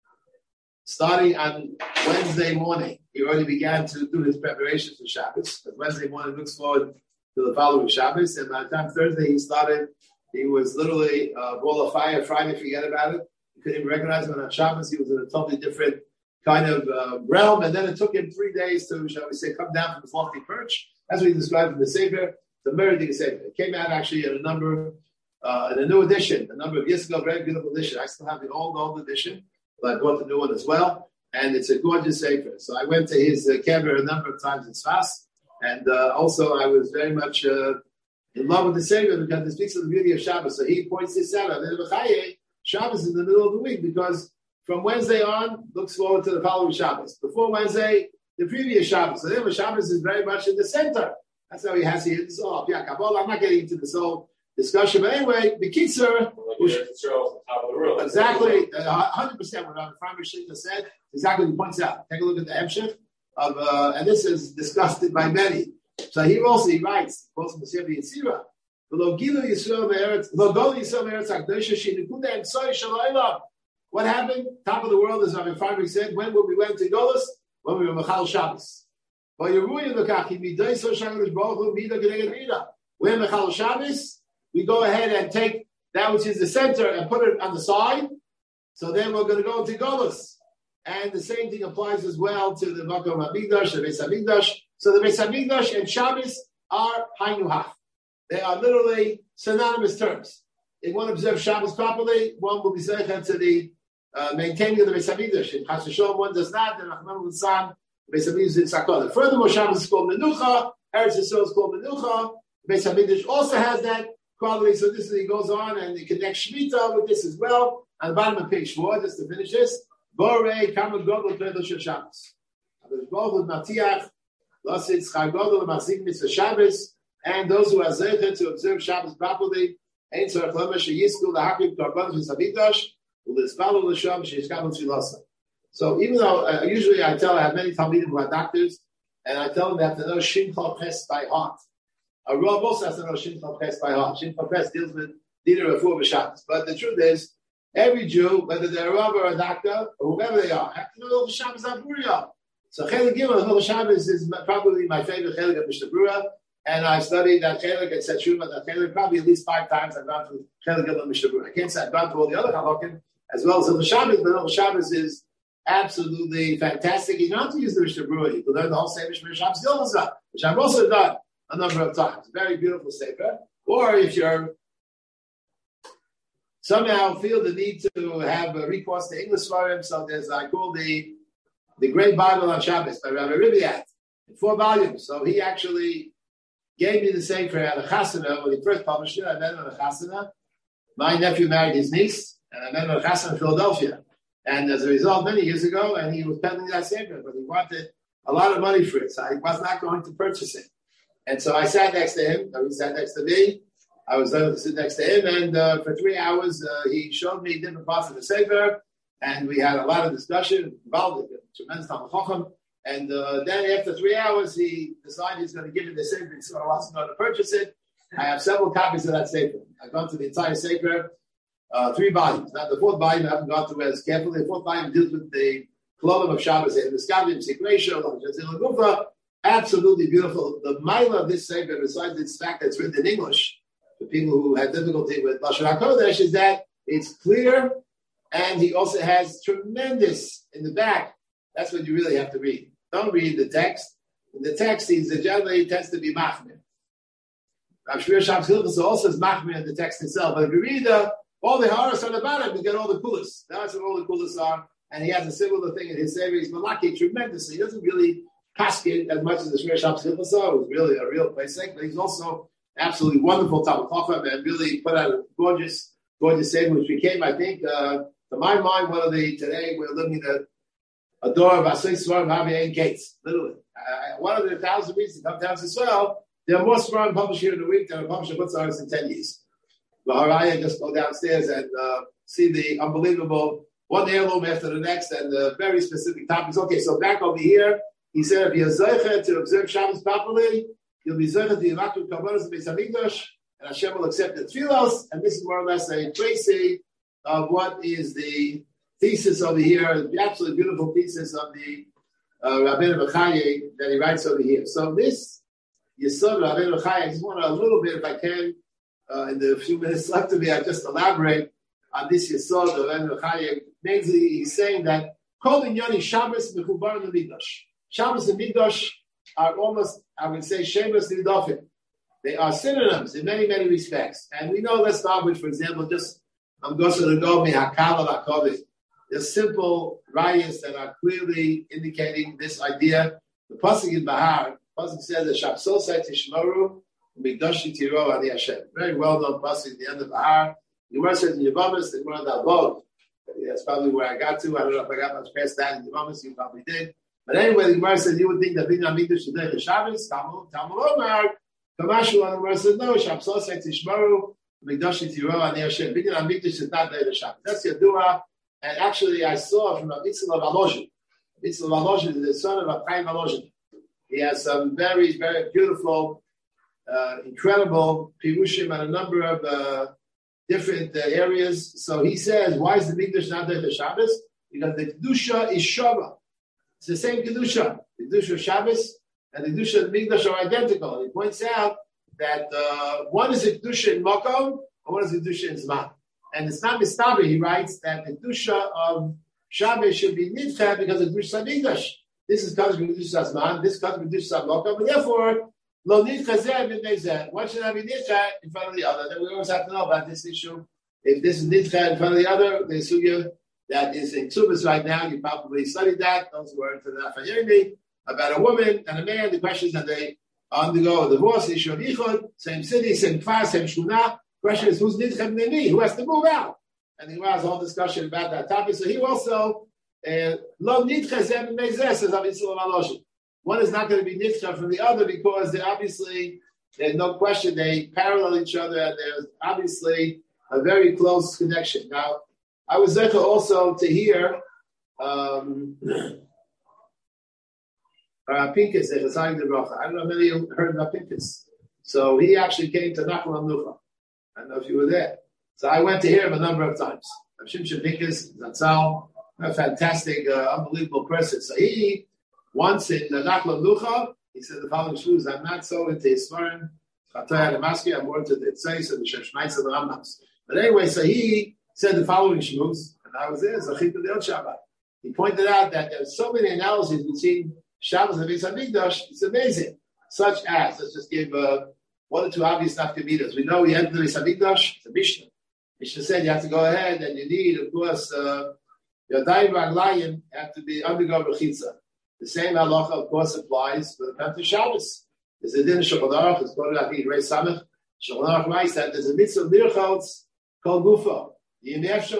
S1: starting on Wednesday morning, he already began to do his preparations for Shabbos. But Wednesday morning looks forward to the following Shabbos, and by the time Thursday he started, he was literally a ball of fire. Friday, forget about it. You couldn't even recognize him. On Shabbos, he was in a totally different kind of uh, realm, and then it took him three days to, shall we say, come down from his lofty perch. That's what he described in the Sefer, the Meridic Sefer. It came out actually in a number, uh, in a new edition, a number of years ago, very beautiful edition. I still have the old, old edition, but I bought the new one as well, and it's a gorgeous Sefer. So I went to his uh, kever a number of times in Tzfas, and uh, also I was very much uh, in love with the Sefer because it speaks of the beauty of Shabbos. So he points this out. Shabbos is in the middle of the week because from Wednesday on, looks forward to the following Shabbos. Before Wednesday, the previous Shabbos. So therefore, Shabbos is very much in the center. That's how he has here. This all yeah, Kabbalah. I'm not getting into this whole discussion, but anyway, B'kitzur, exactly, one hundred percent what our primary Shita said, exactly what he points out. Take a look at the Hemshech of, uh, and this is discussed by many. So he also he writes, quotes from the Sefer Yitzira, what happened? Top of the world, as Rabbi Feinberg said, when we went to Golos? When we were Mechal Shabbos. When Mechal Shabbos, we go ahead and take that which is the center and put it on the side. So then we're going to go into Golos. And the same thing applies as well to the Makom HaMikdash, the Beis HaMikdash. So the Beis HaMikdash and Shabbos are Hainu Hach. They are literally synonymous terms. If one observes Shabbos properly, one will be zeichet to the uh, maintaining of the Beis HaMikdash. If Chas v'Sholom one does not, then Rahman L'Tzan, the Beis HaMikdash is in Sakon. Furthermore, Shabbos is called Menucha, Eretz Yisrael is called Menucha. The Beis HaMikdash also has that quality. So this is, he goes on and he connects Shemitah with this as well. On the bottom of page four, just to finish this, Borei Kama Godel Kvedel Shel Shabbos. There's both with Matiach, Lasid Chag Godel, Mazik Mitzvah Shabbos, and those who are zeichet to observe Shabbos properly, Ein tzarech lema sheyisku lahakriv karbanos v'savidosh u'lizbalu l'sham sheyishkabel tfilasa. So even though uh, usually I tell I have many talmidim who are doctors, and I tell them they have to know Shin Chol Ches by heart. A Rav also has to know Shin Chol Ches by heart. Shin Chol Ches deals with Dina Refuah B'Shabbos. But the truth is, every Jew, whether they're a Rav or a doctor, or whoever they are, have to know the Shabbos Aburiyah. So Chelik Gimel, the Shabbos is probably my favorite Chelik of Mishnah Berurah, and I studied that Chelik at Setshuma, that Chelik probably at least five times I've gone through Chelik Gimel Mishnah Berurah. I can't say I've gone through all the other Chalokim, as well as the Shabbos, but the Shabbos is absolutely fantastic. You don't have to use the Mishnah Berurah. You can learn the whole Sefer Shmir Shabbos Gilmazah, which I've also done a number of times. Very beautiful Sefer. Or if you're somehow feel the need to have a recourse to English for him, so there's, I call the the Great Bible on Shabbos by Rabbi Riviat, in four volumes. So he actually gave me the Sefer at a Chasana when he first published it. I met him at a Chasana. My nephew married his niece, and I met him at a Chasana in Philadelphia. And as a result, many years ago, and he was peddling that Sefer, but he wanted a lot of money for it, so I was not going to purchase it. And so I sat next to him, and he sat next to me. I was there to sit next to him, and uh, for three hours, uh, he showed me different parts of the Sefer, and we had a lot of discussion, involved a tremendous Talmud Chacham. And uh, then after three hours, he decided he's going to give me the Sefer, so I wasn't going to purchase it. I have several copies of that Sefer. I've gone to the entire Sefer, uh, three volumes. Now, the fourth volume I haven't gone through as carefully. The fourth volume deals with the Kolom of Shabbos, and the Skadim, Sikresha, Jazil Gufa. Absolutely beautiful. The mile of this Sefer, besides its fact that it's written in English, for people who have difficulty with Lashon HaKodesh, is that it's clear, and he also has tremendous, in the back, that's what you really have to read. Don't read the text. In the text, he's generally tends to be machmir. Rav Shmir Shabbos Hilchos also is machmir in the text itself. But if you read uh, all the haras on the bottom, you get all the kulas. That's what all the kulas are. And he has a similar thing in his Sefer. He's malaki tremendously. He doesn't really paskin as much as the Shmir Shabbos Hilchos are. It was really a real pesach, but he's also absolutely wonderful Talmud Chacham and really put out a gorgeous, gorgeous Sefer, which became, I think, uh, to my mind, one of the, today we're looking at a door of Asay Svarim Havi Gates. Literally. Uh, one of the thousand reasons to come down to Israel, there are more Svarim published here in a week than are published in Chutzlaretz in ten years. Laharaya, just go downstairs and uh, see the unbelievable one heirloom after the next and uh, very specific topics. Okay, so back over here, he said, if you're Zoichet to observe Shabbos properly, you'll be Zoichet to Yivaktu Kavaros and Beis HaMikdash, and Hashem will accept the tefillos, and this is more or less a précis of what is the thesis over here, the absolutely beautiful thesis of the uh, Rabbeinu Bechaye that he writes over here. So this Yesod Rabbeinu Bechaye, I just want to a little bit, if I can, uh, in the few minutes left of me, I just elaborate on this Yesod of Rabbeinu Bechaye. Basically, he's saying that Kol Inyani Shabbos Mechubar L'Mikdash. Shabbos and Mikdash are almost, I would say, Shemus Nidofim. They are synonyms in many, many respects. And we know, let's start with, for example, just I'm going to go me Hakal of HaKodesh. There's simple rayas that are clearly indicating this idea. The pasuk in Bahar, the pasuk says that Shapsosai Tishmoru Mikdashi Tiro Ani Hashem. Very well known pasuk at the end of Bahar. The Gemara says in Yevamos, the Gemara Davod. That's probably where I got to. I don't know if I got much past that in Yevamos. You probably did. But anyway, the Gemara says you would think that Binyan Mikdash today is Shabbos. Talmud Omar. Kamashu and the Gemara says no. Shapsosai Tishmoru Mikdashi Tiro Ani Hashem. Binyan Mikdash is not there to Shabbos. That's Yadua. And actually, I saw from Yitzchak Volozhin. Yitzchak Volozhin is the son of Chaim Volozhin. He has some very, very beautiful, uh, incredible pirushim on a number of uh, different uh, areas. So he says, why is the Mikdash not there for Shabbos? Because the Kedusha is Shava. It's the same Kedusha. The Kedusha of Shabbos and the Kedusha of the Mikdash are identical. And he points out that uh, one is a Kedusha in Makom and one is a Kedusha in Zman. And it's not Mistaber, he writes that the Kedusha of Shabbos should be Nidcha because of Kedusha Mikdash. This is comes from Kedusha Zman, this comes from Kedusha Makom, and therefore, Lo Nidcha Zeh B'nei Zeh. Why should I be Nidcha in front of the other? Then we always have to know about this issue. If this is Nidcha in front of the other, the Sugya that is in Ksubas right now, you probably studied that, those who are into the Afayemi, about a woman and a man. The question is that they undergo a divorce, issue of Ichud, same city, same kfar, same shuna. Question is, who's Nidchem Nemi? Who has to move out? And he has a whole discussion about that topic. So he also, Lo Nidchem Zem Mezeh, says Avitzul Maloshin. One is not going to be Nidchem from the other because they obviously There's no question they parallel each other, and there's obviously a very close connection. Now, I was there also to hear um, uh, Pinkus, I don't know if many of you heard about Pinkus. So he actually came to Nachal HaMnucha. I don't know if you were there. So I went to hear him a number of times. Shimshon Pinkus, Zatzal, a fantastic, uh, unbelievable person. So he, once in the Nachal HaMnucha, he said the following shoes, I'm not so into Yismarim, Chatay HaMaski, I'm more into the Tzeis and the Shem Shmaitz and the Rambams. But anyway, so he said the following shmuz, and I was there, Zachit Del Shabbat. He pointed out that there's so many analogies between Shabbos and Beis HaMikdash, it's amazing. Such as, let's just give uh, one or two obvious nafkamidas. We know we enter the Beis HaMikdash, it's a Mishnah. Mishnah said you have to go ahead, and you need, of course, uh, your Yadayim Raglayim have to be undergo Rechitza. The same halacha, of course, applies for the country Shabbos. There's a din of Shulchan Aruch, it's called, I think, Rei Samech. Shulchan Aruch writes that there's a mitzvah of Lirchotz called Gufa. That's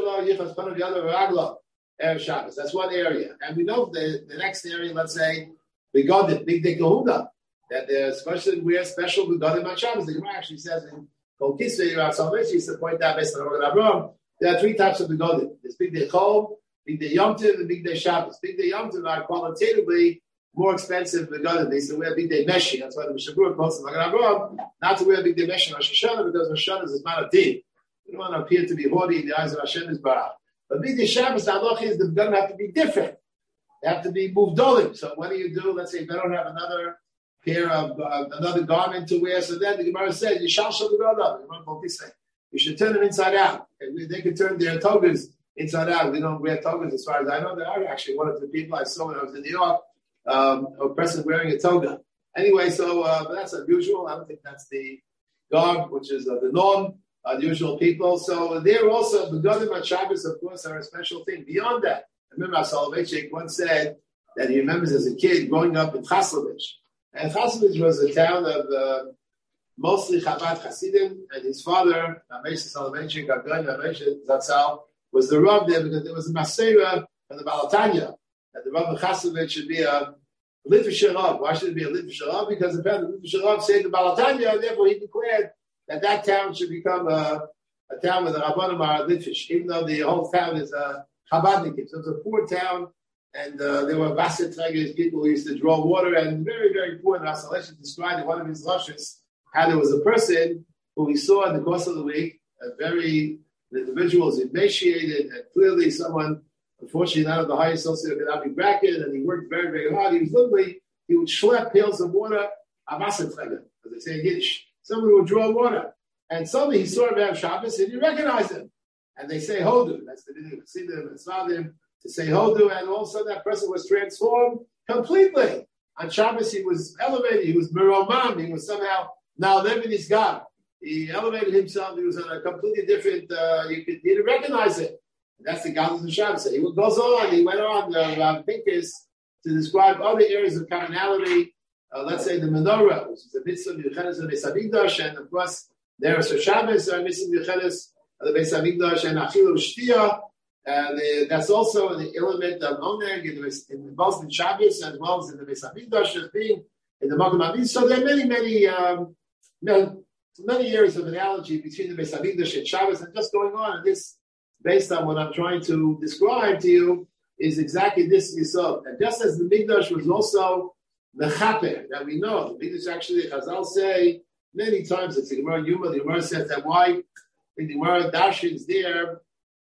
S1: one area. And we know the, the next area, let's say, we got it, Big Day Kahuna, that there's especially we're special we got it on Shabbos. The Gemara actually says in Kol Kisvei Yirat Salvation, used to point out based on Rabbi Abraham, there are three types of Begodim. There's Big Day Chol, Big Day Yom Tov, and Big Day Shabbos. Big Day Yom Tov are qualitatively more expensive Begodim. They used to wear Big Day Meshi. That's why the Mishabur calls them Rabbi Abraham, not to wear Big Day Meshi on Rosh Hashanah, because Rosh Hashanah is not a din. You don't want to appear to be haughty in the eyes of Hashem is Barach. But Big Day Shabbos, the halacha is the Begodim have to be different. They have to be muvdolim. So what do you do? Let's say if they don't have another pair of uh, another garment to wear, so then the Gemara says, "You shall show the Begodim." You should turn them inside out. Okay? They can turn their togas inside out. We don't wear togas, as far as I know. There are actually one of the people I saw when I was in New York, um, a person wearing a toga. Anyway, so uh, but that's unusual. I don't think that's the garb, which is uh, the norm. Unusual people. So there also, the Begodim on Shabbos, of course, are a special thing. Beyond that, I remember Soloveitchik once said that he remembers as a kid growing up in Chaslovich. And Chaslovich was a town of uh, mostly Chabad Hasidim, and his father, Ramesh Soloveitchik, Abgan Ramesh Zatzal, was the Rav there because there was a Masera from the Balatanya that the Rav of Chaslovich should be a Litvish Rav. Why should it be a Litvish Rav? Because apparently the Litvish Rav saved the Balatanya, and therefore he declared that that town should become a, a town with a Rabbanim are Litvish, even though the whole town is a Chabadnikim. So it's a poor town, and uh, there were Vassetregers, people who used to draw water, and very, very poor. And Rasalesha described in one of his lushes how there was a person who he saw in the course of the week, a very, the individual was emaciated, and clearly someone, unfortunately not of the highest socioeconomic bracket, and he worked very, very hard. He was literally, he would schlep pails of water, a Vassetreger, as they say in Yiddish. Someone would draw water. And suddenly he saw him have Shabbos and you recognize him. And they say Hodu. That's the video. See them, it's not him to say Hodu. And all of a sudden that person was transformed completely. On Shabbos he was elevated. He was Meromam. He was somehow now living his God. He elevated himself. He was on a completely different, uh, you could you didn't recognize it. And that's the godless of Shabbos. He goes on. He went on, uh, Rav Pinkus, to describe other areas of commonality. Uh, let's say the menorah, which is a mitzvah Yucheres of the Beis HaMikdash, and of course there are Shabbos are missing Yucheres of the Beis HaMikdash and Achilu Shtia, and uh, that's also the element of Oneg in, in both in Shabbos as well as in the Beis HaMikdash as being in the Makom Avim. So there are many, many, um, many, many areas of analogy between the Beis HaMikdash and Shabbos, and just going on. And this, based on what I'm trying to describe to you, is exactly this Yisod. And just as the Mikdash was also the chaper that we know, the Mikdash actually, Chazal say many times, it's the Gemara Yuma, the Gemara says that why, the Gemara Darshan is there,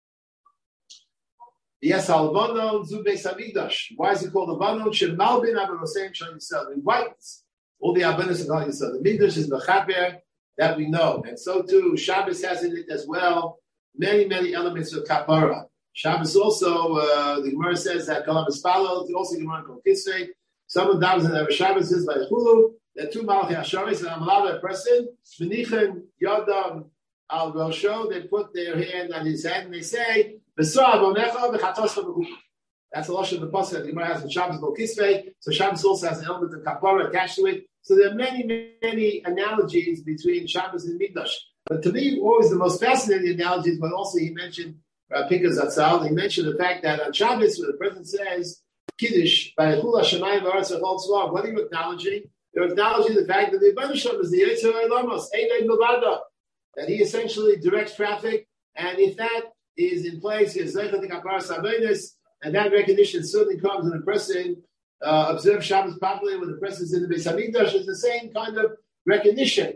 S1: yes, Alvanon, Zu Beis HaMikdash. Why is it called Alvanon? Shemal bin Abba Roseim Shal Yisrael. We white all the Abanas of Shal Yisrael. The Mikdash is the chaper that we know. And so too, Shabbos has in it as well many, many elements of kapara. Shabbos also, uh, the Gemara says that Kalam Espalo, also the Gemara called Kisvei. Some of them that Shabbos is by Chulu, there are two Malachi Hasharis, and I'm allowed a person, Menichen Yodam al Rosho, they put their hand on his head and they say, That's the Lashon of the Pasuk that the Gemara has in Shabbos called Kisvei. So Shabbos also has an element of kapara attached to it. So there are many, many analogies between Shabbos and Mikdash. But to me, always the most fascinating analogies, but also he mentioned uh, Pinkus Zatzal, he mentioned the fact that on Shabbos, where the President says, Kiddush, by Chula Shemayim V'Aretz Echol Tzvar, what are you acknowledging? They're acknowledging the fact that the Rebbeinu Shalom is the Yetzer Lamos, Einay Milvado, that he essentially directs traffic, and if that is in place, and that recognition certainly comes when a person uh, observes Shabbos properly, when the person is in the Beis Hamikdash, it's the same kind of recognition.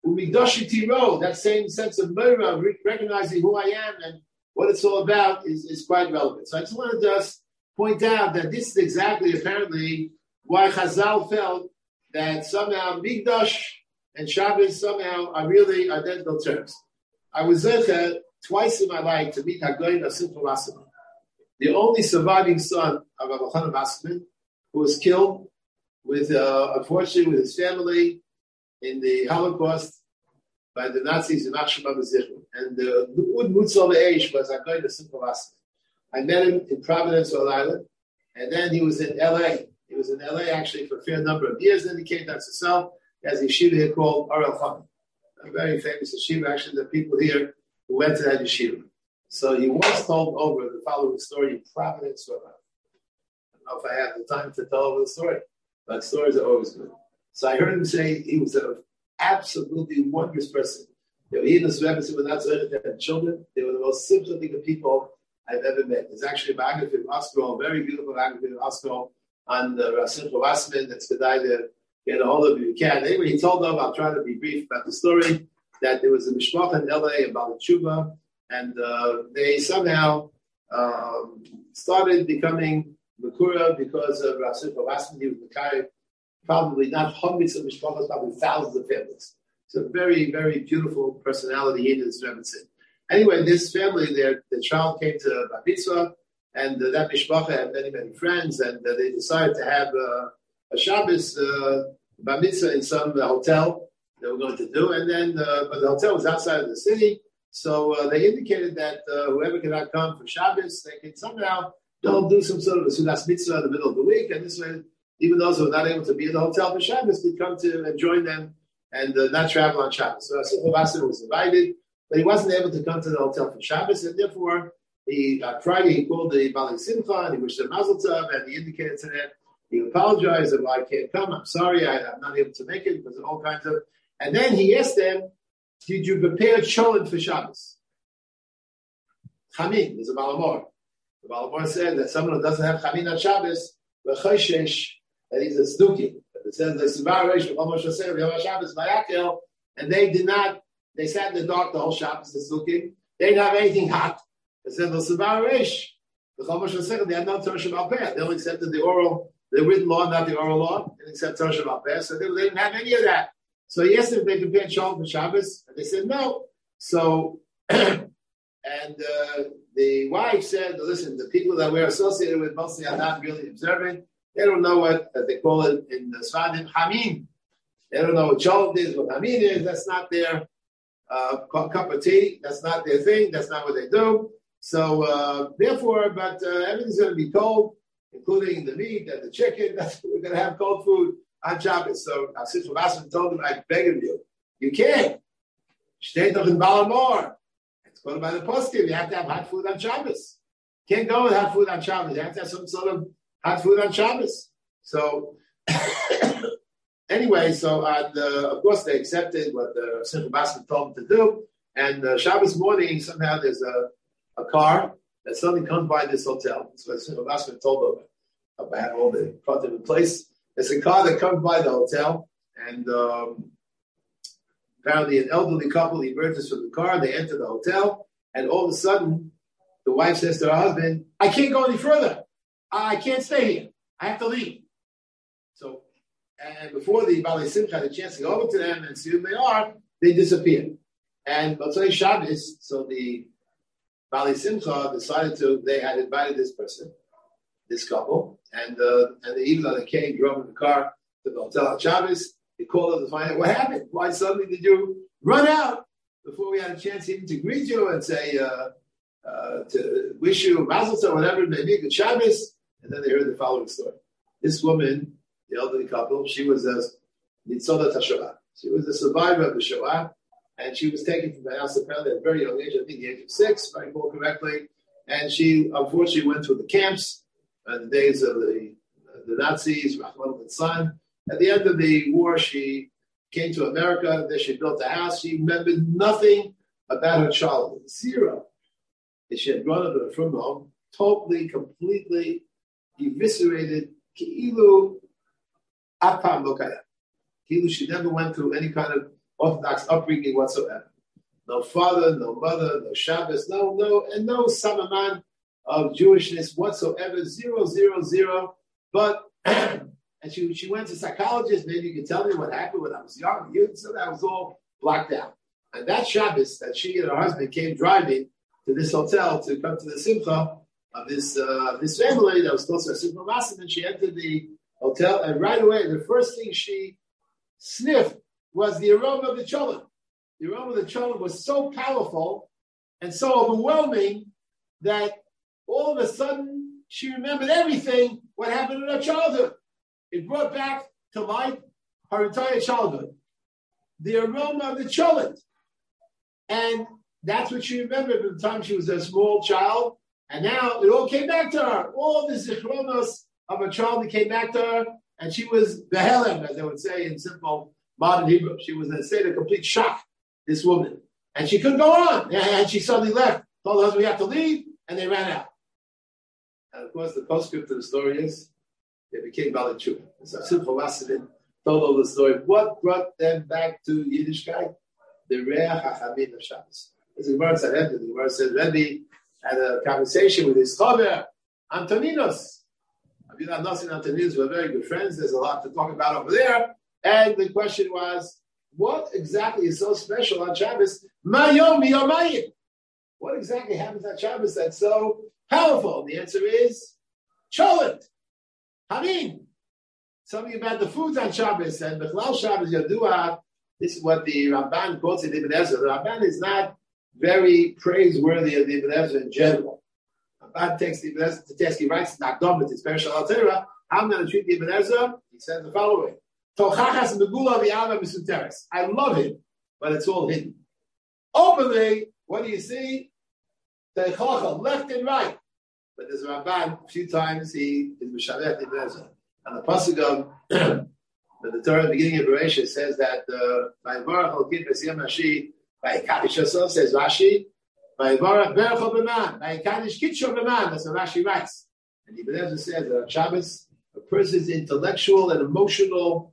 S1: That same sense of murder, recognizing who I am and what it's all about is, is quite relevant. So I just wanted to just point out that this is exactly apparently why Chazal felt that somehow Mikdash and Shabbos somehow are really identical terms. I was there twice in my life to meet Hagoyin Asimcha Wasserman, the only surviving son of Rabbi Chanan Wasserman, who was killed with, uh, unfortunately, with his family in the Holocaust by the Nazis in Achshama Zichron. And the Ud Mutzal Eish was Hagoyin Asimcha Wasserman. I met him in Providence, Rhode Island, and then he was in L A. He was in L A actually for a fair number of years. Then he came down to South. He has a yeshiva here called Ar El Chaim, a very famous yeshiva. Actually, the people here who went to that yeshiva. So he once told over the following story in Providence, Rhode Island. I don't know if I have the time to tell over the story, but stories are always good. So I heard him say he was an absolutely wondrous person. You know, he and his Rebbe were not so to have children. They were the most sympathetic people I've ever met. There's actually a biography of Oscar, a very beautiful biography of Oscar on the Rasim Wasserman that's the guy to get a hold of if you can. Anyway, he told them, I'll try to be brief about the story, that there was a mishpacha in L A about Tshuva, and uh, they somehow um, started becoming Makura because of Rasim Wasserman. He was Makari, probably not hundreds of mishpachas, probably thousands of families. It's a very, very beautiful personality he did, Anyway, this family, their the child came to Bar Mitzvah, and uh, that mishpacha had many, many friends, and uh, they decided to have uh, a Shabbos uh, Bar Mitzvah in some uh, hotel they were going to do, and then, uh, but the hotel was outside of the city, so uh, they indicated that uh, whoever cannot come for Shabbos, they can somehow don't do some sort of a Sudas Mitzvah in the middle of the week, and this way, even those who were not able to be in the hotel for Shabbos could come to and join them and uh, not travel on Shabbos. So Simcha Wasserman was invited, but he wasn't able to come to the hotel for Shabbos, and therefore, he, uh, Friday, he called the Bali Simcha, and he wished them Mazel Tov, and he indicated to them, he apologized, that, well, I can't come, I'm sorry, I, I'm not able to make it, because of all kinds of, and then he asked them, did you prepare cholent for Shabbos? Chamin, there's a Balamor. The Balamor said that someone who doesn't have Chamin on Shabbos, v'choshesh, that he's a Sduki. It says, the Sivar Reish, v'chomosh Hashem, v'yom Shabbos, v'yakel, and they did not, they sat in the dark the whole Shabbos, the Sduki. They didn't have anything hot. They said, the Sivar Reish, v'chomosh Hashem, they had no Torah Shabbat Peh. They only accepted the oral, the written law, not the oral law, and accept Torah Shabbat Peh. So they, they didn't have any of that. So he asked them if they prepared Shalom for Shabbos, and they said no. So, and uh, the wife said, listen, the people that we're associated with mostly are not really observant. They don't know what uh, they call it in the Sfadim, Hamim. They don't know what Shalom is, what Hamim is. That's not their uh, cup of tea. That's not their thing. That's not what they do. So, uh, therefore, but uh, everything's going to be cold, including the meat and the chicken. That's we're going to have cold food on Shabbos. So Simcha Wasserman told him, I beg of you, you can't. Stay doch in Balamor. It's called by the poskim. You have to have hot food on Shabbos. Can't go with hot food on Shabbos. You have to have some sort of hot food on Shabbos. So anyway, so uh, the, of course they accepted what the Simcha Wasserman told them to do. And uh, Shabbos morning, somehow there's a, a car that suddenly comes by this hotel. That's what Simcha Wasserman told them. I had all the front in place. There's a car that comes by the hotel, and um, apparently an elderly couple emerges from the car. They enter the hotel, and all of a sudden, the wife says to her husband, I can't go any further. I can't stay here. I have to leave. So, and before the Bali Simcha had a chance to go over to them and see who they are, they disappear. And Motzei Shabbos, so the Bali Simcha decided to, they had invited this person, this couple, and uh, and the evening they came, drove in the car to the hotel on Shabbos. They called them to find out what happened. Why suddenly did you run out before we had a chance even to greet you and say, uh, uh, to wish you Mazel Tov, whatever it may be, good Shabbos? And then they heard the following story. This woman, the elderly couple, she was a Nitzodat HaShoah. She was a survivor of the Shoah, and she was taken from the house apparently at a very young age, I think the age of six, if I recall correctly. And she unfortunately went through the camps in the days of the, the Nazis, Rahman al-San, At the end of the war, she came to America. Then she built a house. She remembered nothing about her childhood. Zero. And she had grown up in a from home, totally, completely eviscerated. Ki'ilu apam lokaya. Ki'ilu, she never went through any kind of Orthodox upbringing whatsoever. No father, no mother, no Shabbos, no, no, and no samaman of Jewishness whatsoever. Zero, zero, zero. But and she she went to psychologists. Maybe you can tell me what happened when I was young. So that was all blocked out. And that Shabbos that she and her husband came driving to this hotel to come to the simcha of this uh, this family that was close to a simcha masim, and she entered the hotel, and right away the first thing she sniffed was the aroma of the cholent. The aroma of the cholent was so powerful and so overwhelming that all of a sudden she remembered everything what happened in her childhood. It brought back to life her entire childhood. The aroma of the cholent. And that's what she remembered at the time she was a small child. And now it all came back to her. All the zichronos of her childhood came back to her. And she was behelem, as they would say in simple modern Hebrew. She was in a state of complete shock, this woman. And she couldn't go on. And she suddenly left. Told her husband, we have to leave. And they ran out. And of course, the postscript to the story is, they became Bali Tshuva. So Simcha Wasserman told all the story. What brought them back to Yiddishkeit? The Re'ah HaChamim of Shabbos. As the Gemara said, the Gemara said, Rebbe had a conversation with his chaver, Antoninos. Avilah Nossi and Antoninos were very good friends. There's a lot to talk about over there. And the question was, what exactly is so special on Shabbos? Mayom miyomayim. What exactly happens on Shabbos that's so powerful? And the answer is cholent. Hamim. Something about the foods on Shabbos and Bechlal Shabbos Yadua. This is what the Ramban quotes in Ibn Ezra. The Ramban is not very praiseworthy of the Ibn Ezra in general. Ramban takes the Ibn Ezra to task. He writes Nakdom, it's Perishal Al Torah. How I'm going to treat the Ibn Ezra? He says the following: Tochachas megula v'yava misuteres. I love him, but it's all hidden. Openly, what do you see? Teichachal, left and right. But there's a Ramban, a few times he is Mishavet Ibn Ezra. And the pasuk of but the Torah at the beginning of Bereshit says that by Baruch Elkid B'Siyam Rashi, by Kaddish Yosef says Rashi, by Baruch Berach B'man, by Kaddish Kitshor B'man, that's what Rashi writes. And Ibn Ezra says that on Shabbos, a person's intellectual and emotional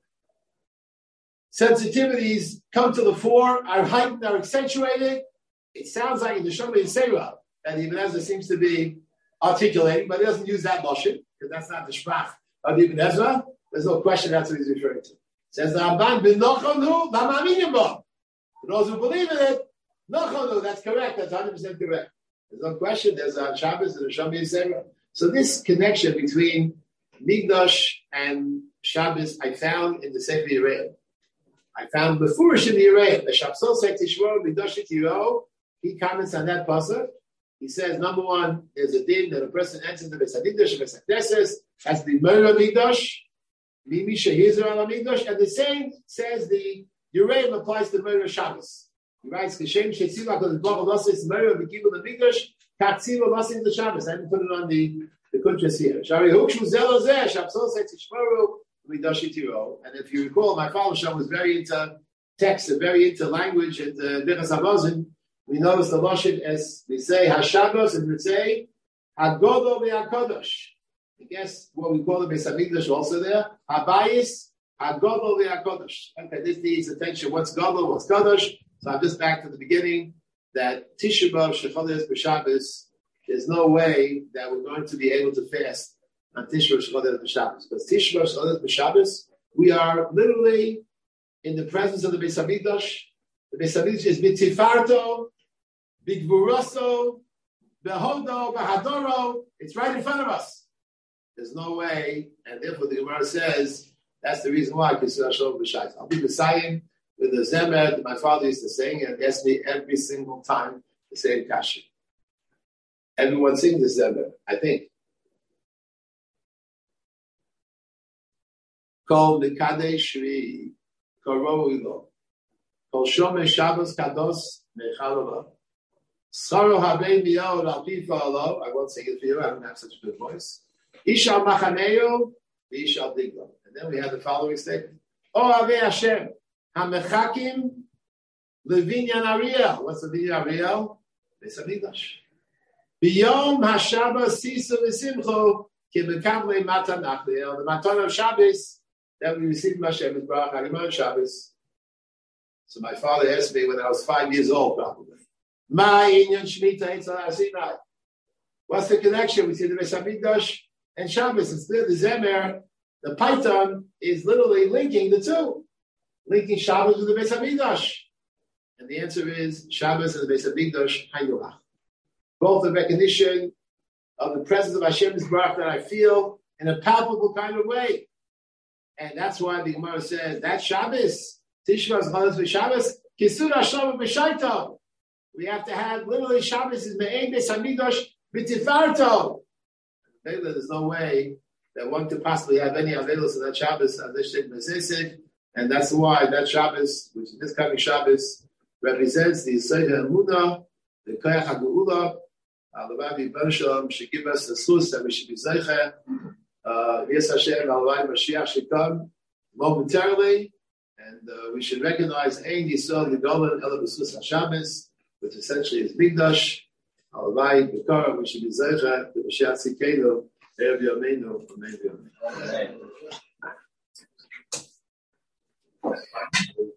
S1: sensitivities come to the fore, are heightened, are accentuated. It sounds like in the Shomei Yisera that Ibn Ezra seems to be articulating, but he doesn't use that lashon because that's not the shprach of Ibn Ezra. There's no question that's what he's referring to. It says the Ramban bin Nochonu b'ma'aminim bo. For those who believe in it, Nochonu, that's correct. That's one hundred percent correct. There's no question. There's a Shabbos and a Shomei Yisera. So this connection between Migdash and Shabbos, I found in the Sefer Yereim. I found Befurish in the Yereim. The Shapsol said Tishmor Migdash Tiro. He comments on that pasuk. He says, number one, there's a din that a person enters the Beis Hamikdash, Beis Hakneses, has to be Meira Migdash, Mimi Shehizar Al Migdash, and the same says the Yereim applies to Meira Shabbos. He writes, Kishem Shetzivah because the Baruch Nossis Meira B'Kibul Migdash, Katzivah Nossis the Shabbos. I didn't put it on the the Kuntras here. Shari Hukshu Zelozeh, Shapsol says Tishmaru Migdash Tiro. And if you recall, my father Shah was very into text and very into language and Birchas Hamazon. We notice the lashon as we say Hashabbos and we say Hagodol v'Hakadosh. I guess what we call the Beis Hamikdash also there. Habayis Hagodol v'Hakadosh. Okay, this needs attention. What's Godol? What's Kadosh? So I'm just back to the beginning that Tisha B'Av Shechodesh B'Shabbos. There's no way that we're going to be able to fast on Tisha B'Av Shechodesh B'Shabbos because Tisha B'Av Shechodesh B'Shabbos we are literally in the presence of the Beis Hamikdash. The Beis Hamikdash is B'Tifarto, B'Gvuraso, B'Hodo, B'Hadoro. It's right in front of us. There's no way, and therefore the Gemara says that's the reason why. Because I'll be Messiah with the Zemer that my father used to sing, and asked me every single time the same kasha. Everyone sings the Zemer, I think. Kol Mikadei Shri Koroilo. Kol Shomei Shabbos Kados Mechalova. Saro Habei Miyod Al Pifa Alo. I won't sing it for you. I don't have such a good voice. Isha Machaneo, Isha Diglo. And And then we have the following statement. Oh, Avei Hashem, HaMechakim Levinyan Ariel. What's the Vinyan Ariel? Beis Hamikdash. B'yom HaShabbos Sisa V'Simcho Kibekavle Matan Achliel. The Matan of Shabbos that we received from Hashem is Baruch Hagimon Shabbos. So my father asked me when I was five years old, probably. Ma Inyan Shemitah Eitzal HaSinai. What's the connection? We see the Beis Hamikdash and Shabbos. It's the Zemer. The Python is literally linking the two, linking Shabbos with the Beis Hamikdash. And the answer is Shabbos and the Beis Hamikdash Hayulach. Both the recognition of the presence of Hashem's Baruch that I feel in a palpable kind of way. And that's why the Gemara says that Shabbos, Tishmas Chalas v'Shabbos, Kisur Hashem v'Shaitam. We have to have literally Shabbos is Me'en Beis Hamikdash b'Tifarto. There's no way that one could possibly have any available in that Shabbos and and that's why that Shabbos, which is this coming Shabbos, represents the Yisrael Emunah, the Koyach HaGeula, Alavi Bershom should give us the source that we should be Zeicha. Yes, Hashem, Alavi Mashiach should come momentarily, and uh, we should recognize Ein Yisrael Gedolah Ela B'Sus HaShabbos, which essentially is Mikdash. Alavi Bekara, we should be Zeicha, the Mashiach Tzidkenu. Amen. Amen.